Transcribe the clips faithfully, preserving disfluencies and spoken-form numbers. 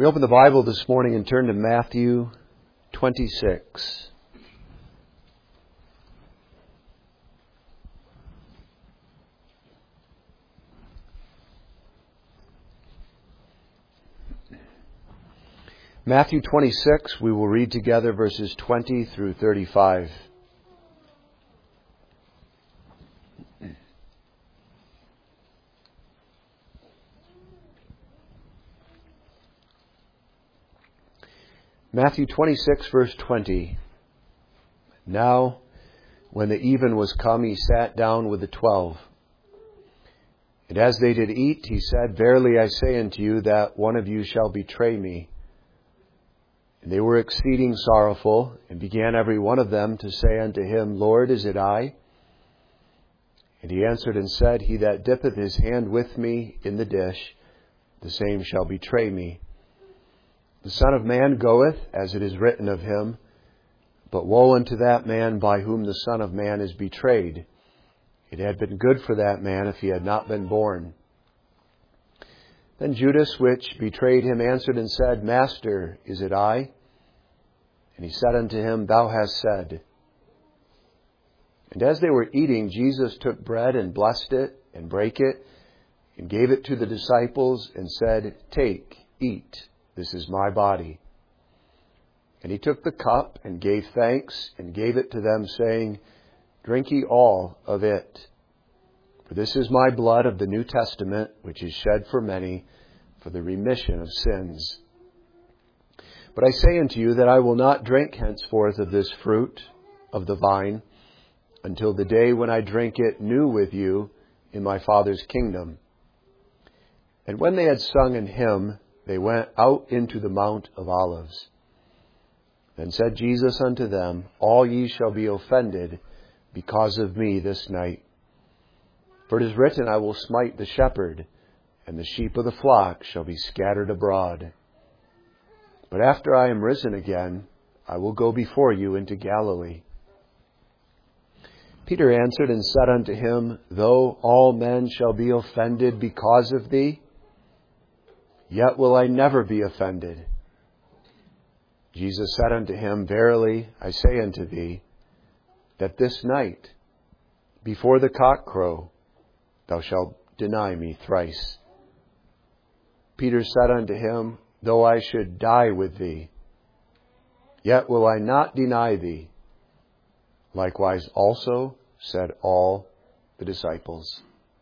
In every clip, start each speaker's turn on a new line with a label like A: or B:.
A: We open the Bible this morning and turn to Matthew twenty-six. Matthew twenty-six, we will read together verses twenty through thirty-five. Matthew twenty-six, verse twenty. Now, when the even was come, he sat down with the twelve. And as they did eat, he said, Verily I say unto you, that one of you shall betray me. And they were exceeding sorrowful, and began every one of them to say unto him, Lord, is it I? And he answered and said, He that dippeth his hand with me in the dish, the same shall betray me. The Son of Man goeth, as it is written of him, but woe unto that man by whom the Son of Man is betrayed. It had been good for that man if he had not been born. Then Judas, which betrayed him, answered and said, Master, is it I? And he said unto him, Thou hast said. And as they were eating, Jesus took bread and blessed it, and brake it, and gave it to the disciples, and said, Take, eat. This is my body. And he took the cup and gave thanks and gave it to them, saying, Drink ye all of it. For this is my blood of the New Testament, which is shed for many for the remission of sins. But I say unto you that I will not drink henceforth of this fruit of the vine until the day when I drink it new with you in my Father's kingdom. And when they had sung an hymn, they went out into the Mount of Olives. Then said Jesus unto them, All ye shall be offended because of me this night. For it is written, I will smite the shepherd, and the sheep of the flock shall be scattered abroad. But after I am risen again, I will go before you into Galilee. Peter answered and said unto him, Though all men shall be offended because of thee, yet will I never be offended. Jesus said unto him, Verily I say unto thee, that this night, before the cock crow, thou shalt deny me thrice. Peter said unto him, Though I should die with thee, yet will I not deny thee. Likewise also said all the disciples.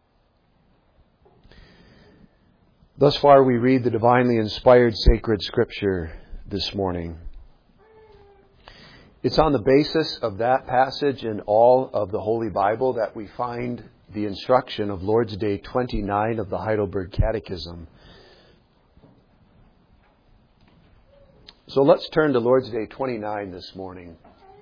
A: Thus far we read the divinely inspired sacred scripture this morning. It's on the basis of that passage in all of the Holy Bible that we find the instruction of Lord's Day twenty-nine of the Heidelberg Catechism. So let's turn to Lord's Day twenty-nine this morning.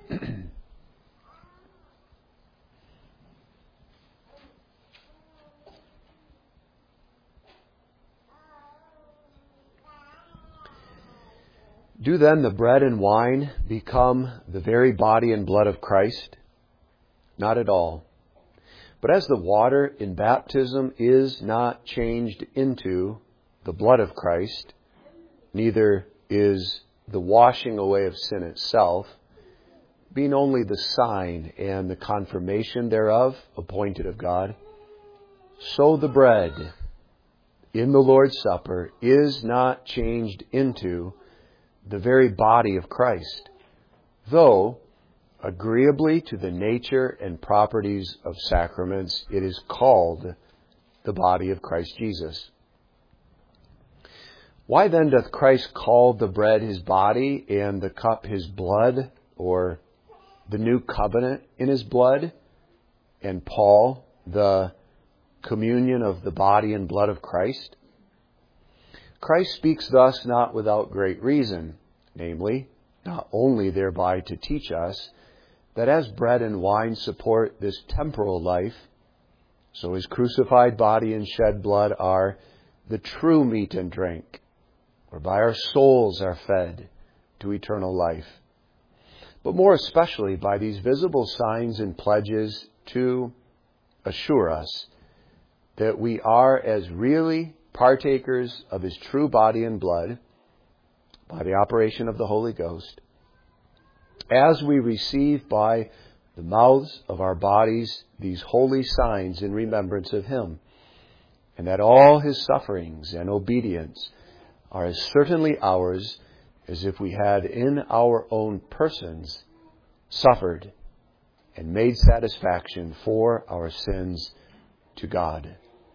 A: Do then the bread and wine become the very body and blood of Christ? Not at all. But as the water in baptism is not changed into the blood of Christ, neither is the washing away of sin itself, being only the sign and the confirmation thereof appointed of God, so the bread in the Lord's Supper is not changed into the very body of Christ, though, agreeably to the nature and properties of sacraments, it is called the body of Christ Jesus. Why then doth Christ call the bread his body and the cup his blood, or the new covenant in his blood, and Paul the communion of the body and blood of Christ? Christ speaks thus not without great reason, namely, not only thereby to teach us that as bread and wine support this temporal life, so his crucified body and shed blood are the true meat and drink, whereby our souls are fed to eternal life, but more especially by these visible signs and pledges to assure us that we are as really partakers of his true body and blood by the operation of the Holy Ghost, as we receive by the mouths of our bodies these holy signs in remembrance of Him, and that all His sufferings and obedience are as certainly ours as if we had in our own persons suffered and made satisfaction for our sins to God.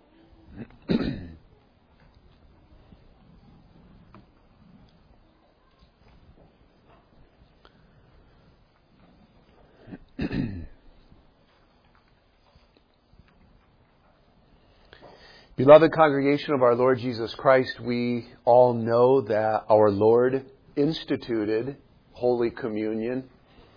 A: Beloved congregation of our Lord Jesus Christ, we all know that our Lord instituted Holy Communion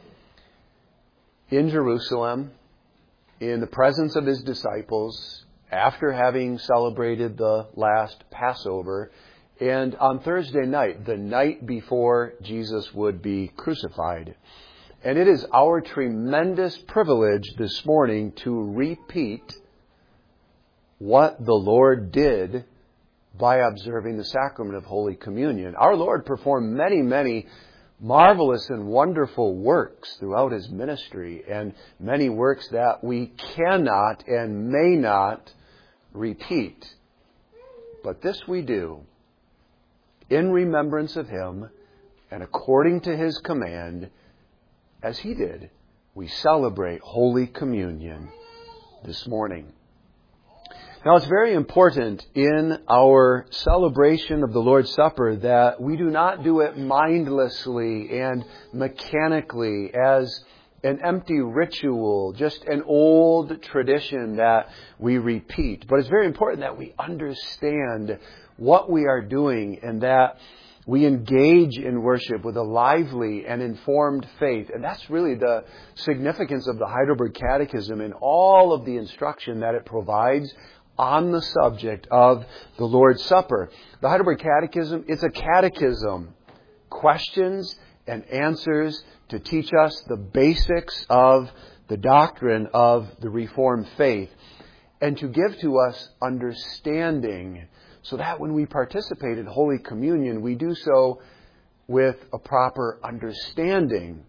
A: in Jerusalem in the presence of His disciples after having celebrated the last Passover, and on Thursday night, the night before Jesus would be crucified. And it is our tremendous privilege this morning to repeat what the Lord did by observing the sacrament of Holy Communion. Our Lord performed many, many marvelous and wonderful works throughout His ministry, and many works that we cannot and may not repeat. But this we do in remembrance of Him and according to His command, as He did. We celebrate Holy Communion this morning. Now, it's very important in our celebration of the Lord's Supper that we do not do it mindlessly and mechanically as an empty ritual, just an old tradition that we repeat. But it's very important that we understand what we are doing and that we engage in worship with a lively and informed faith. And that's really the significance of the Heidelberg Catechism and all of the instruction that it provides on the subject of the Lord's Supper. The Heidelberg Catechism, it's a catechism. Questions and answers to teach us the basics of the doctrine of the Reformed faith, and to give to us understanding so that when we participate in Holy Communion, we do so with a proper understanding.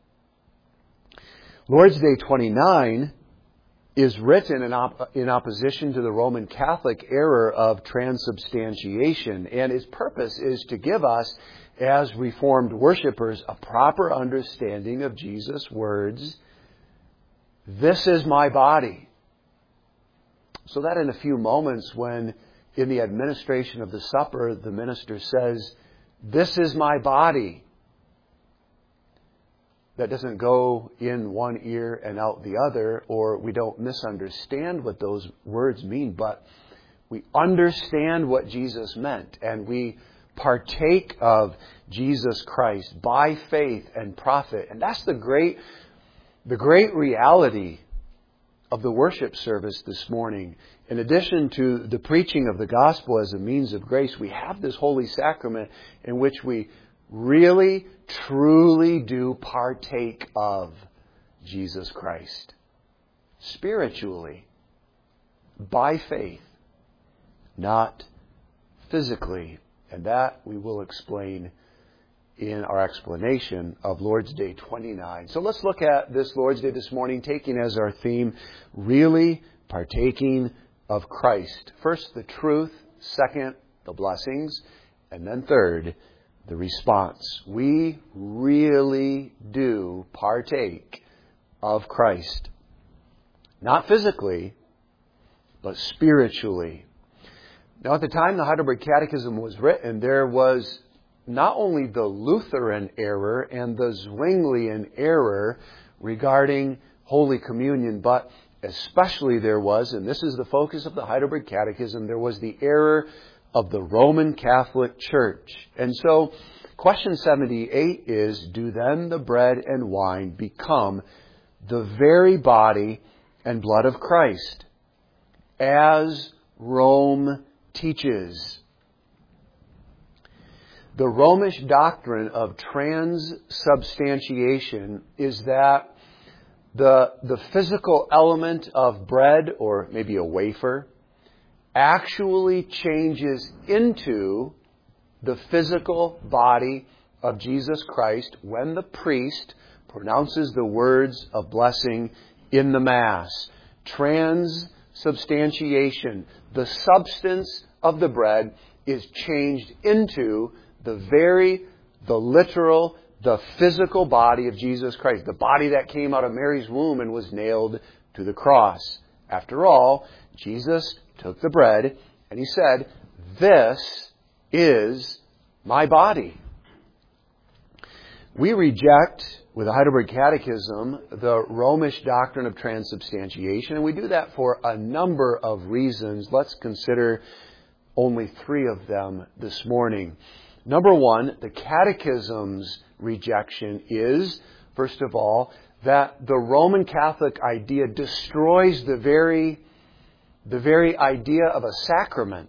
A: Lord's Day twenty-nine is written in, op- in opposition to the Roman Catholic error of transubstantiation, and its purpose is to give us, as Reformed worshipers, a proper understanding of Jesus' words, "This is my body." So that in a few moments, when in the administration of the supper, the minister says, "This is my body," that doesn't go in one ear and out the other, or we don't misunderstand what those words mean, but we understand what Jesus meant, and we partake of Jesus Christ by faith and profit. And that's the great, the great reality of the worship service this morning. In addition to the preaching of the gospel as a means of grace, we have this holy sacrament in which we really, truly do partake of Jesus Christ spiritually, by faith, not physically. And that we will explain in our explanation of Lord's Day twenty-nine. So let's look at this Lord's Day this morning, taking as our theme, really partaking of Christ. First, the truth. Second, the blessings. And then third, the response. We really do partake of Christ. Not physically, but spiritually. Now, at the time the Heidelberg Catechism was written, there was not only the Lutheran error and the Zwinglian error regarding Holy Communion, but especially there was, and this is the focus of the Heidelberg Catechism, there was the error of the Roman Catholic Church. And so, question seventy-eight is, do then the bread and wine become the very body and blood of Christ, as Rome teaches? The Romish doctrine of transubstantiation is that the, the physical element of bread, or maybe a wafer, actually changes into the physical body of Jesus Christ when the priest pronounces the words of blessing in the Mass. Transubstantiation. The substance of the bread is changed into the very, the literal, the physical body of Jesus Christ. The body that came out of Mary's womb and was nailed to the cross. After all, Jesus took the bread and He said, "This is my body." We reject, with the Heidelberg Catechism, the Romish doctrine of transubstantiation, and we do that for a number of reasons. Let's consider only three of them this morning. Number one, the Catechism's rejection is, first of all, that the Roman Catholic idea destroys the very, the very idea of a sacrament.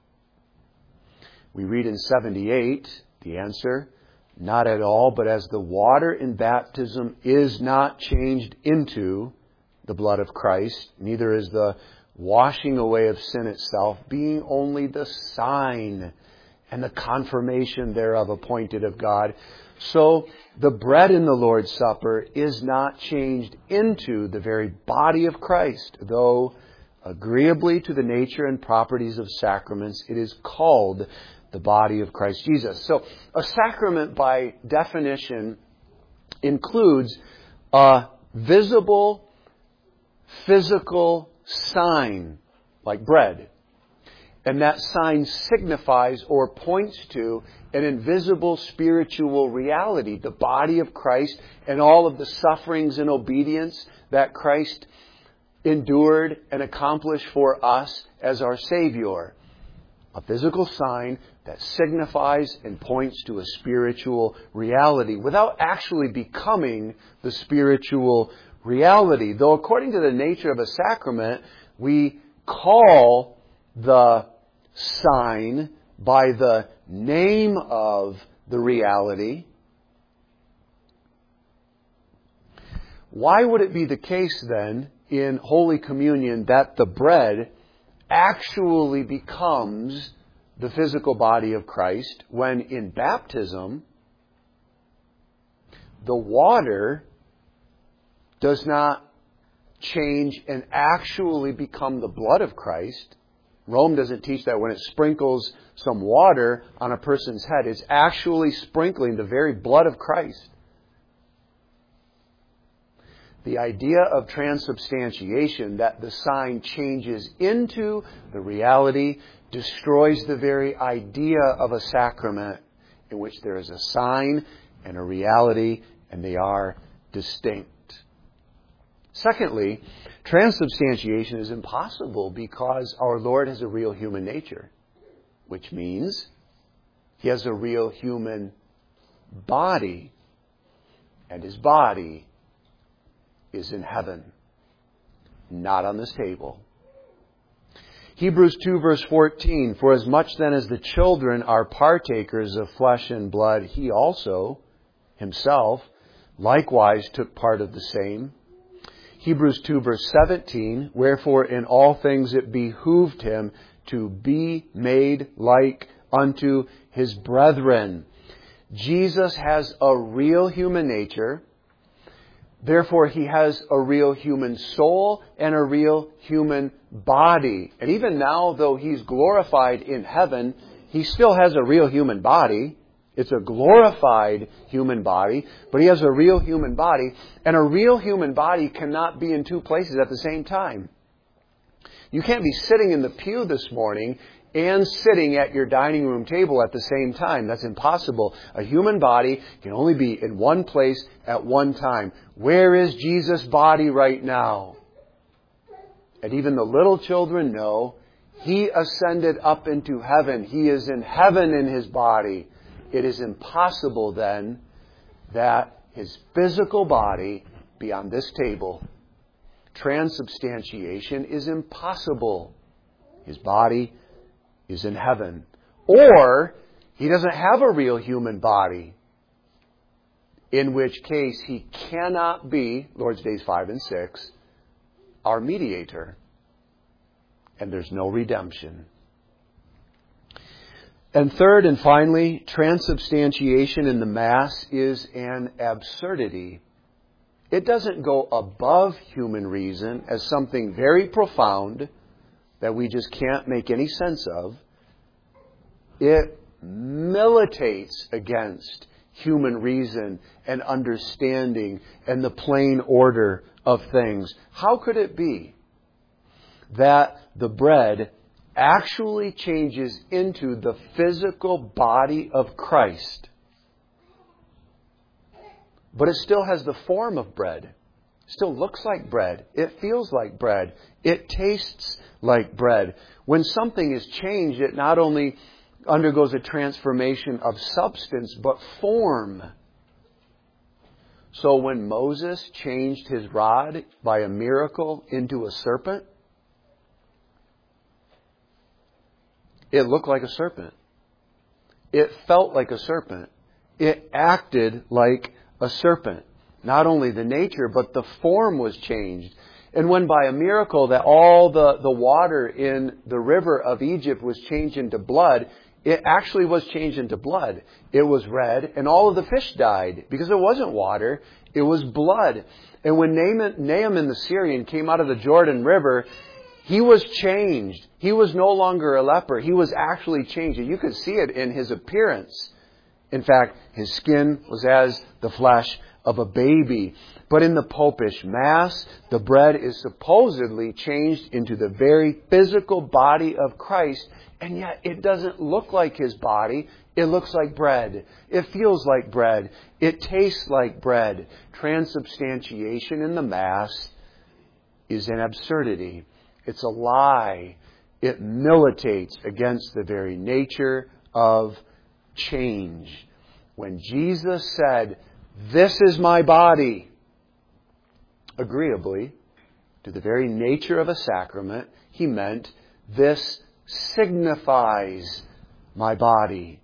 A: We read in seventy-eight, the answer, "Not at all, but as the water in baptism is not changed into the blood of Christ, neither is the washing away of sin itself, being only the sign and the confirmation thereof appointed of God. So the bread in the Lord's Supper is not changed into the very body of Christ, though agreeably to the nature and properties of sacraments, it is called the body of Christ Jesus." So a sacrament, by definition, includes a visible, physical sign, like bread. And that sign signifies or points to an invisible spiritual reality, the body of Christ and all of the sufferings and obedience that Christ endured and accomplished for us as our Savior. A physical sign that signifies and points to a spiritual reality without actually becoming the spiritual reality. Though according to the nature of a sacrament, we call the sign by the name of the reality. Why would it be the case then in Holy Communion that the bread actually becomes the physical body of Christ when in baptism the water does not change and actually become the blood of Christ? Rome doesn't teach that when it sprinkles some water on a person's head, it's actually sprinkling the very blood of Christ. The idea of transubstantiation, that the sign changes into the reality, destroys the very idea of a sacrament in which there is a sign and a reality, and they are distinct. Secondly, transubstantiation is impossible because our Lord has a real human nature, which means He has a real human body, and His body is in heaven, not on this table. Hebrews two verse fourteen, "For as much then as the children are partakers of flesh and blood, He also, Himself, likewise took part of the same." Hebrews two verse seventeen, "Wherefore in all things it behooved Him to be made like unto His brethren." Jesus has a real human nature. Therefore, He has a real human soul and a real human body. And even now, though He's glorified in heaven, He still has a real human body. It's a glorified human body, but He has a real human body. And a real human body cannot be in two places at the same time. You can't be sitting in the pew this morning and sitting at your dining room table at the same time. That's impossible. A human body can only be in one place at one time. Where is Jesus' body right now? And even the little children know He ascended up into heaven. He is in heaven in His body. It is impossible then that His physical body be on this table. Transubstantiation is impossible. His body is in heaven. Or He doesn't have a real human body, in which case He cannot be, Lord's Days five and six, our mediator. And there's no redemption. And third and finally, transubstantiation in the Mass is an absurdity. It doesn't go above human reason as something very profound that we just can't make any sense of. It militates against human reason and understanding and the plain order of things. How could it be that the bread actually changes into the physical body of Christ, but it still has the form of bread? It still looks like bread. It feels like bread. It tastes like bread. When something is changed, it not only undergoes a transformation of substance, but form. So when Moses changed his rod by a miracle into a serpent, it looked like a serpent. It felt like a serpent. It acted like a serpent. Not only the nature, but the form was changed. And when by a miracle that all the, the water in the river of Egypt was changed into blood, it actually was changed into blood. It was red, and all of the fish died because it wasn't water, it was blood. And when Naaman, Naaman the Syrian came out of the Jordan River, he was changed. He was no longer a leper. He was actually changed. You could see it in his appearance. In fact, his skin was as the flesh of a baby. But in the Popish Mass, the bread is supposedly changed into the very physical body of Christ, and yet it doesn't look like His body. It looks like bread. It feels like bread. It tastes like bread. Transubstantiation in the Mass is an absurdity. It's a lie. It militates against the very nature of change. When Jesus said, "This is my body," agreeably to the very nature of a sacrament, He meant, "This signifies my body."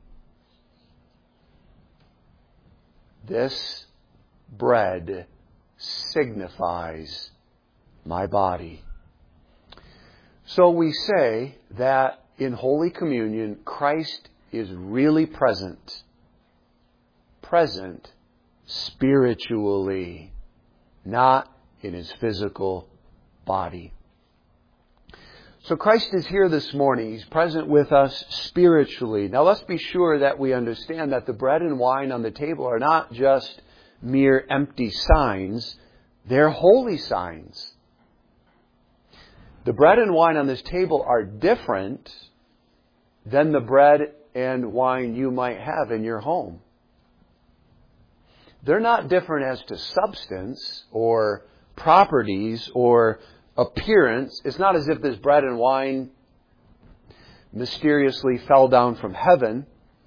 A: This bread signifies my body. So we say that in Holy Communion, Christ is really present. Present spiritually, not in His physical body. So Christ is here this morning. He's present with us spiritually. Now let's be sure that we understand that the bread and wine on the table are not just mere empty signs. They're holy signs. The bread and wine on this table are different than the bread and wine you might have in your home. They're not different as to substance or properties or appearance. It's not as if this bread and wine mysteriously fell down from heaven.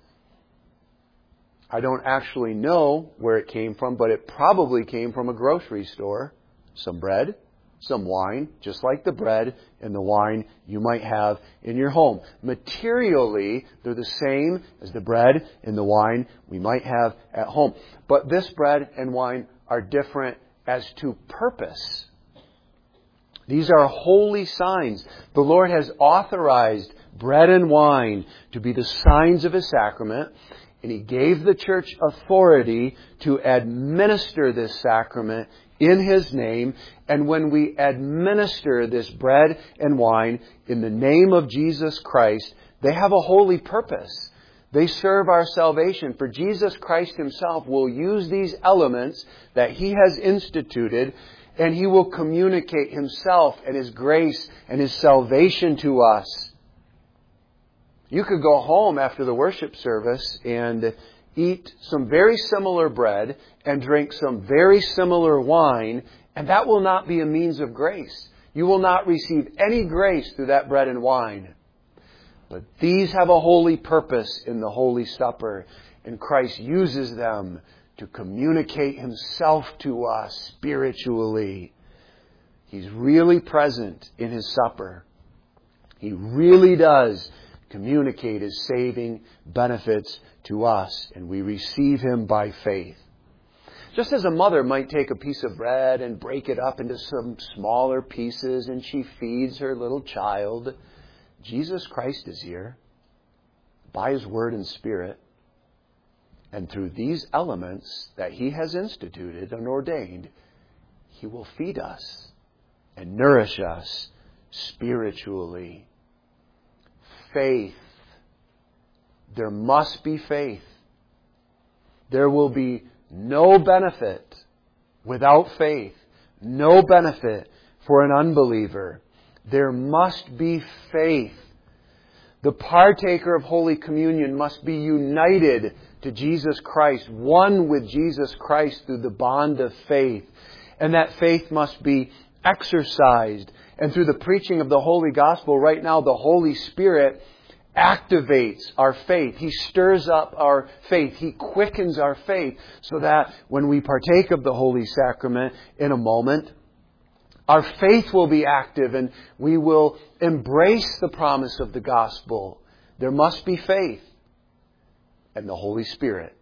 A: I don't actually know where it came from, but it probably came from a grocery store. Some bread, some wine, just like the bread and the wine you might have in your home. Materially, they're the same as the bread and the wine we might have at home. But this bread and wine are different as to purpose. These are holy signs. The Lord has authorized bread and wine to be the signs of His sacrament, and He gave the church authority to administer this sacrament in His name. And when we administer this bread and wine in the name of Jesus Christ, they have a holy purpose. They serve our salvation. For Jesus Christ Himself will use these elements that He has instituted, and He will communicate Himself and His grace and His salvation to us. You could go home after the worship service and eat some very similar bread and drink some very similar wine, and that will not be a means of grace. You will not receive any grace through that bread and wine. But these have a holy purpose in the Holy Supper, and Christ uses them to communicate Himself to us spiritually. He's really present in His supper. He really does communicate His saving benefits to us, and we receive Him by faith. Just as a mother might take a piece of bread and break it up into some smaller pieces, and she feeds her little child, Jesus Christ is here. by His Word and Spirit. And through these elements that He has instituted and ordained, He will feed us and nourish us spiritually. Faith. There must be faith. There will be no benefit without faith. No benefit for an unbeliever. There must be faith. The partaker of Holy Communion must be united to Jesus Christ, one with Jesus Christ through the bond of faith. And that faith must be exercised. And through the preaching of the Holy Gospel, right now the Holy Spirit activates our faith. He stirs up our faith. He quickens our faith so that when we partake of the Holy Sacrament in a moment, our faith will be active and we will embrace the promise of the gospel. There must be faith and the Holy Spirit.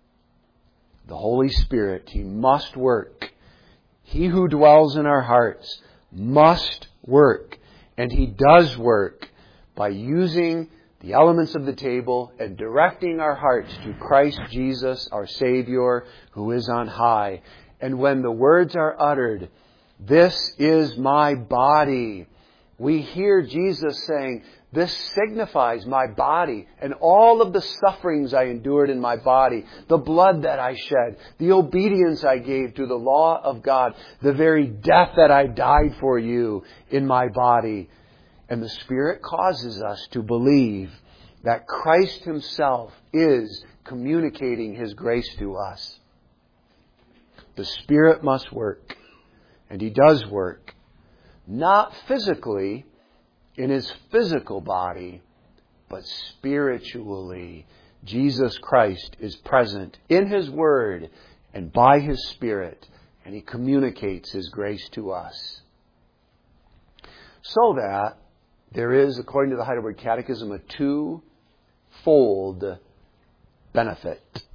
A: The Holy Spirit, He must work. He who dwells in our hearts must work. And He does work by using the elements of the table and directing our hearts to Christ Jesus, our Savior, who is on high. And when the words are uttered, "This is my body," we hear Jesus saying, "This signifies my body and all of the sufferings I endured in my body, the blood that I shed, the obedience I gave to the law of God, the very death that I died for you in my body." And the Spirit causes us to believe that Christ Himself is communicating His grace to us. The Spirit must work, and He does work, not physically in His physical body, but spiritually. Jesus Christ is present in His Word and by His Spirit, and He communicates His grace to us. So that there is, according to the Heidelberg Catechism, a two-fold benefit.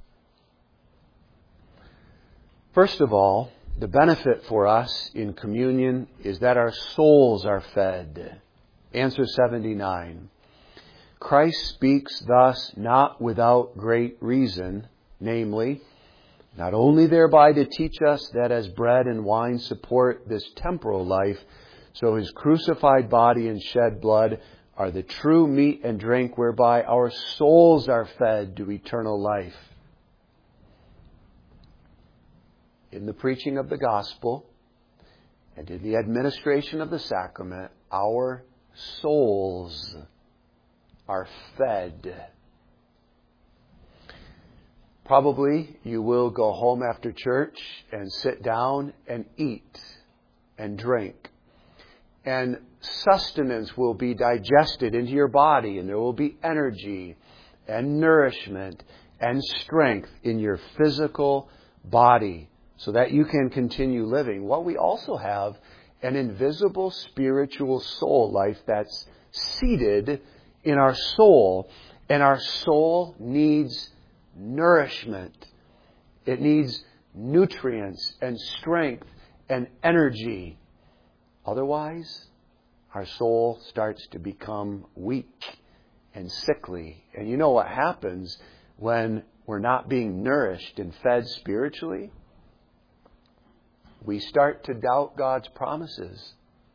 A: First of all, the benefit for us in communion is that our souls are fed. Answer seventy-nine. Christ speaks thus not without great reason, namely, not only thereby to teach us that as bread and wine support this temporal life, so His crucified body and shed blood are the true meat and drink whereby our souls are fed to eternal life. In the preaching of the gospel and in the administration of the sacrament, our souls are fed. Probably you will go home after church and sit down and eat and drink. And sustenance will be digested into your body, and there will be energy and nourishment and strength in your physical body so that you can continue living. Well, we also have an invisible spiritual soul life that's seated in our soul, and our soul needs nourishment. It needs nutrients and strength and energy. Otherwise, our soul starts to become weak and sickly. And you know what happens when we're not being nourished and fed spiritually? We start to doubt God's promises.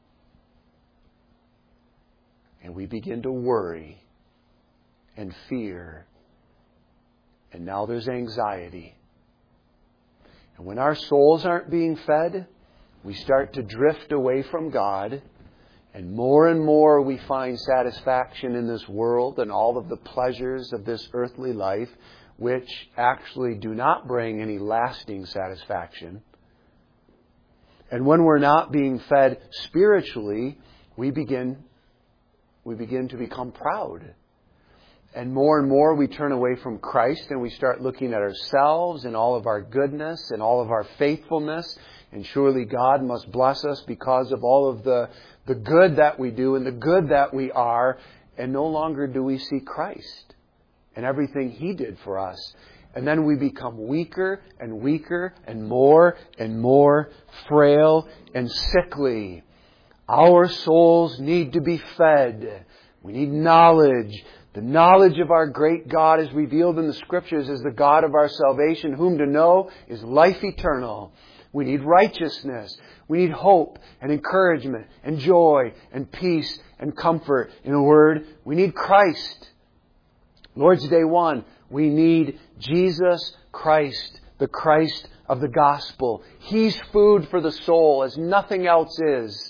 A: And we begin to worry and fear. And now there's anxiety. And when our souls aren't being fed, we start to drift away from God, and more and more we find satisfaction in this world and all of the pleasures of this earthly life, which actually do not bring any lasting satisfaction. And when we're not being fed spiritually, we begin, we begin to become proud. And more and more we turn away from Christ and we start looking at ourselves and all of our goodness and all of our faithfulness. And surely God must bless us because of all of the, the good that we do and the good that we are. And no longer do we see Christ and everything He did for us. And then we become weaker and weaker and more and more frail and sickly. Our souls need to be fed. We need knowledge The knowledge of our great God is revealed in the Scriptures as the God of our salvation, whom to know is life eternal. We need righteousness. We need hope and encouragement and joy and peace and comfort. In a word, we need Christ. Lord's Day one, we need Jesus Christ, the Christ of the gospel. He's food for the soul as nothing else is.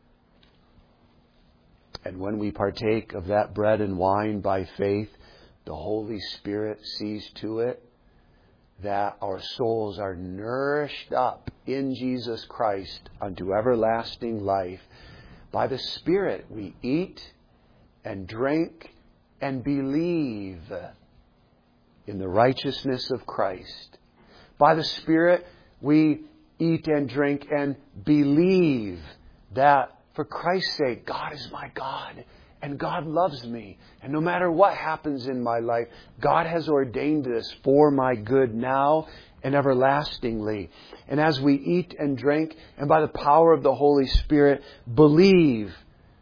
A: And when we partake of that bread and wine by faith, the Holy Spirit sees to it that our souls are nourished up in Jesus Christ unto everlasting life. By the Spirit we eat and drink and believe in the righteousness of Christ. By the Spirit we eat and drink and believe that for Christ's sake, God is my God, and God loves me. And no matter what happens in my life, God has ordained this for my good now and everlastingly. And as we eat and drink, and by the power of the Holy Spirit, believe,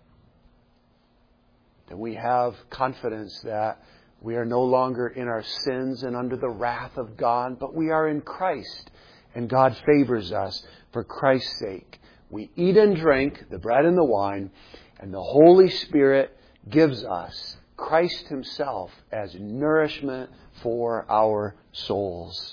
A: that we have confidence that we are no longer in our sins and under the wrath of God, but we are in Christ, and God favors us for Christ's sake. We eat and drink the bread and the wine, and the Holy Spirit gives us Christ Himself as nourishment for our souls.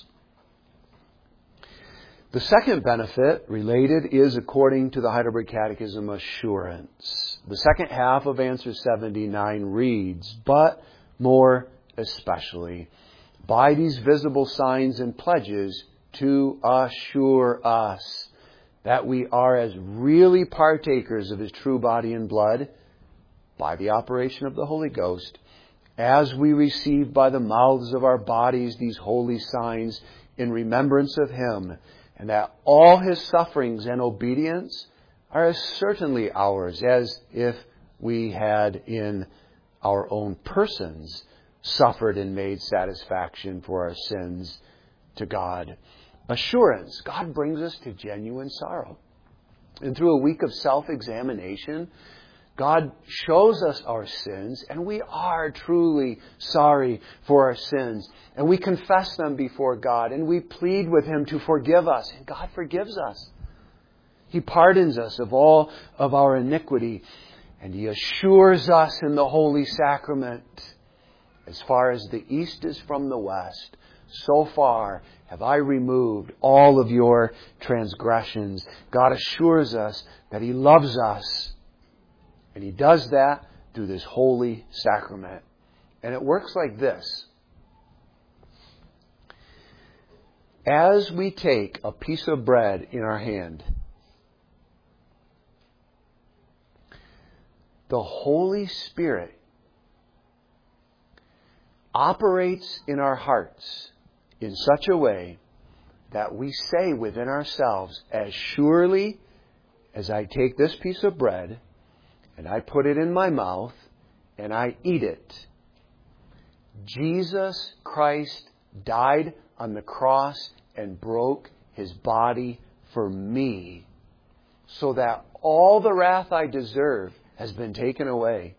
A: The second benefit related is, according to the Heidelberg Catechism, assurance. The second half of answer seventy-nine reads, but more especially, by these visible signs and pledges to assure us that we are as really partakers of His true body and blood by the operation of the Holy Ghost, as we receive by the mouths of our bodies these holy signs in remembrance of Him, and that all His sufferings and obedience are as certainly ours as if we had in our own persons suffered and made satisfaction for our sins to God. Assurance. God brings us to genuine sorrow. And through a week of self-examination, God shows us our sins, and we are truly sorry for our sins. And we confess them before God, and we plead with Him to forgive us. And God forgives us. He pardons us of all of our iniquity, and He assures us in the Holy Sacrament, as far as the east is from the west, so far have I removed all of your transgressions. God assures us that He loves us. And He does that through this holy sacrament. And it works like this. As we take a piece of bread in our hand, the Holy Spirit operates in our hearts in such a way that we say within ourselves, as surely as I take this piece of bread and I put it in my mouth and I eat it, Jesus Christ died on the cross and broke His body for me, so that all the wrath I deserve has been taken away,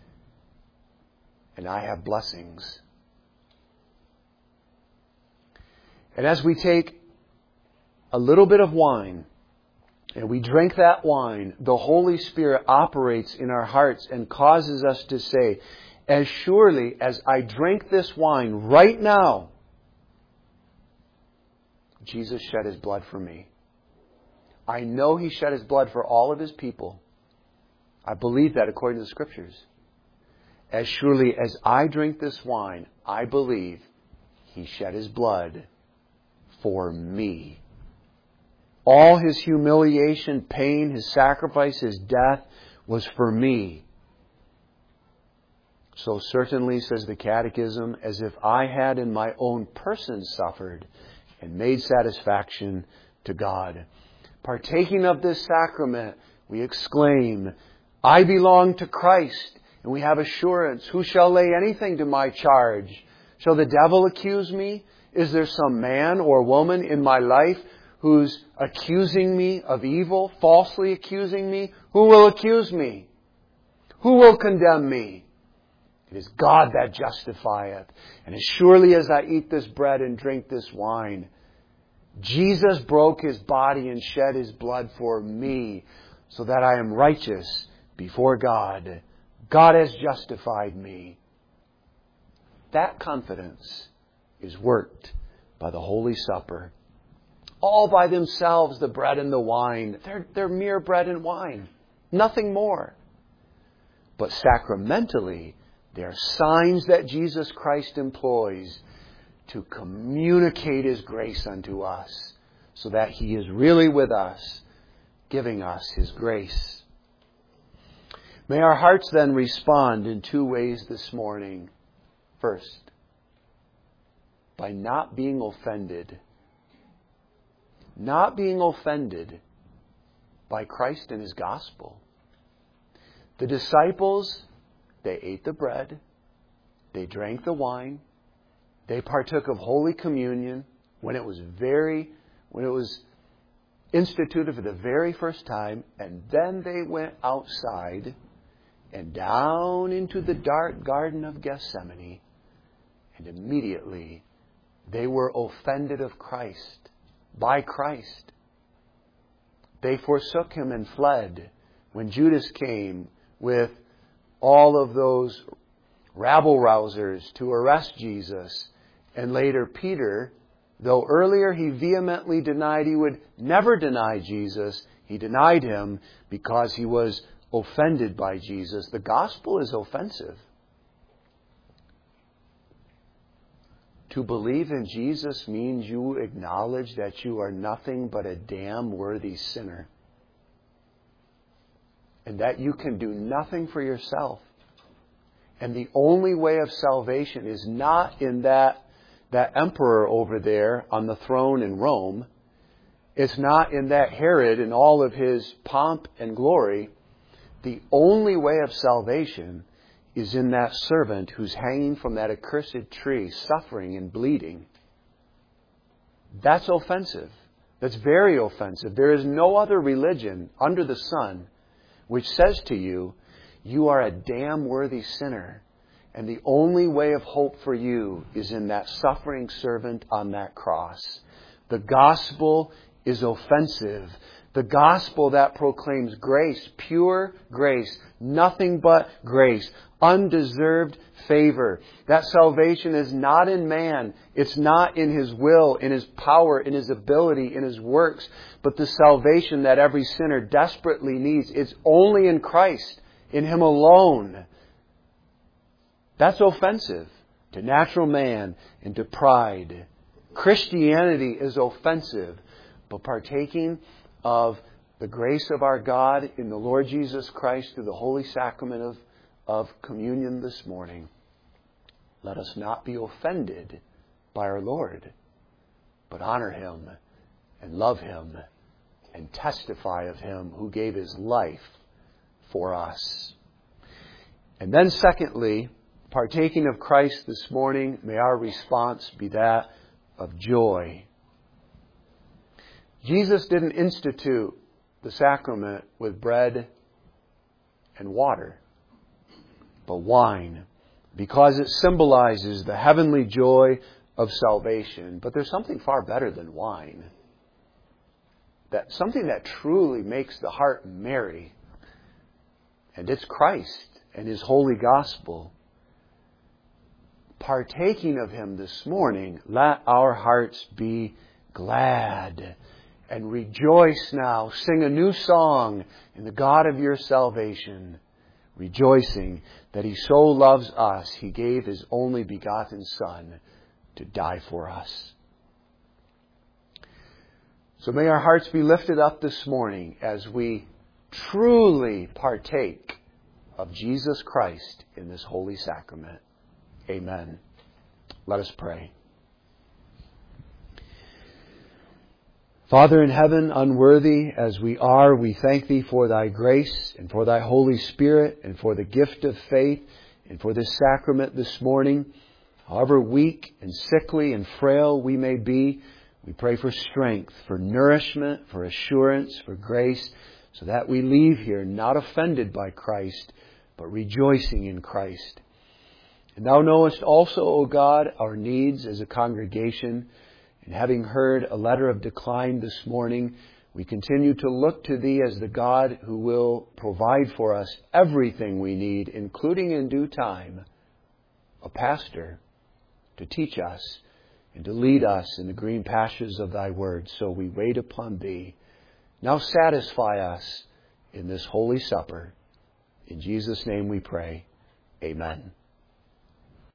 A: and I have blessings. And as we take a little bit of wine and we drink that wine, the Holy Spirit operates in our hearts and causes us to say, as surely as I drink this wine right now, Jesus shed His blood for me. I know He shed His blood for all of His people. I believe that according to the Scriptures. As surely as I drink this wine, I believe He shed His blood for me. All His humiliation, pain, His sacrifice, His death was for me. So certainly, says the Catechism, as if I had in my own person suffered and made satisfaction to God. Partaking of this sacrament, we exclaim, I belong to Christ, and we have assurance. Who shall lay anything to my charge? Shall the devil accuse me? Is there some man or woman in my life who's accusing me of evil, falsely accusing me? Who will accuse me? Who will condemn me? It is God that justifieth. And as surely as I eat this bread and drink this wine, Jesus broke His body and shed His blood for me so that I am righteous before God. God has justified me. That confidence is worked by the Holy Supper. All by themselves, the bread and the wine, they're, they're mere bread and wine. Nothing more. But sacramentally, they are signs that Jesus Christ employs to communicate His grace unto us, so that He is really with us, giving us His grace. May our hearts then respond in two ways this morning. First, by not being offended. Not being offended by Christ and His gospel. The disciples, they ate the bread, they drank the wine, they partook of Holy Communion when it was very, when it was instituted for the very first time, and then they went outside and down into the dark Garden of Gethsemane, and immediately they were offended of Christ, by Christ. They forsook Him and fled when Judas came with all of those rabble-rousers to arrest Jesus. And later Peter, though earlier he vehemently denied he would never deny Jesus, he denied Him because he was offended by Jesus. The gospel is offensive. To believe in Jesus means you acknowledge that you are nothing but a damn worthy sinner. And that you can do nothing for yourself. And the only way of salvation is not in that, that emperor over there on the throne in Rome. It's not in that Herod and all of his pomp and glory. The only way of salvation is in that servant who's hanging from that accursed tree, suffering and bleeding. That's offensive. That's very offensive. There is no other religion under the sun which says to you, you are a damn worthy sinner, and the only way of hope for you is in that suffering servant on that cross. The gospel is offensive. The gospel that proclaims grace, pure grace, nothing but grace, undeserved favor. That salvation is not in man. It's not in his will, in his power, in his ability, in his works. But the salvation that every sinner desperately needs, it's only in Christ, in Him alone. That's offensive to natural man and to pride. Christianity is offensive, but partaking of the grace of our God in the Lord Jesus Christ through the holy sacrament of, of communion this morning, let us not be offended by our Lord, but honor Him and love Him and testify of Him who gave His life for us. And then secondly, partaking of Christ this morning, may our response be that of joy. Jesus didn't institute the sacrament with bread and water, but wine, because it symbolizes the heavenly joy of salvation. But there's something far better than wine. That something that truly makes the heart merry. And it's Christ and His holy gospel. Partaking of Him this morning, let our hearts be glad and rejoice now. Sing a new song in the God of your salvation, rejoicing that He so loves us, He gave His only begotten Son to die for us. So may our hearts be lifted up this morning as we truly partake of Jesus Christ in this holy sacrament. Amen. Let us pray. Father in heaven, unworthy as we are, we thank Thee for Thy grace and for Thy Holy Spirit and for the gift of faith and for this sacrament this morning. However weak and sickly and frail we may be, we pray for strength, for nourishment, for assurance, for grace, so that we leave here not offended by Christ, but rejoicing in Christ. And Thou knowest also, O God, our needs as a congregation. And having heard a letter of decline this morning, we continue to look to Thee as the God who will provide for us everything we need, including in due time a pastor to teach us and to lead us in the green pastures of Thy word. So we wait upon Thee. Now satisfy us in this holy supper. In Jesus' name we pray. Amen.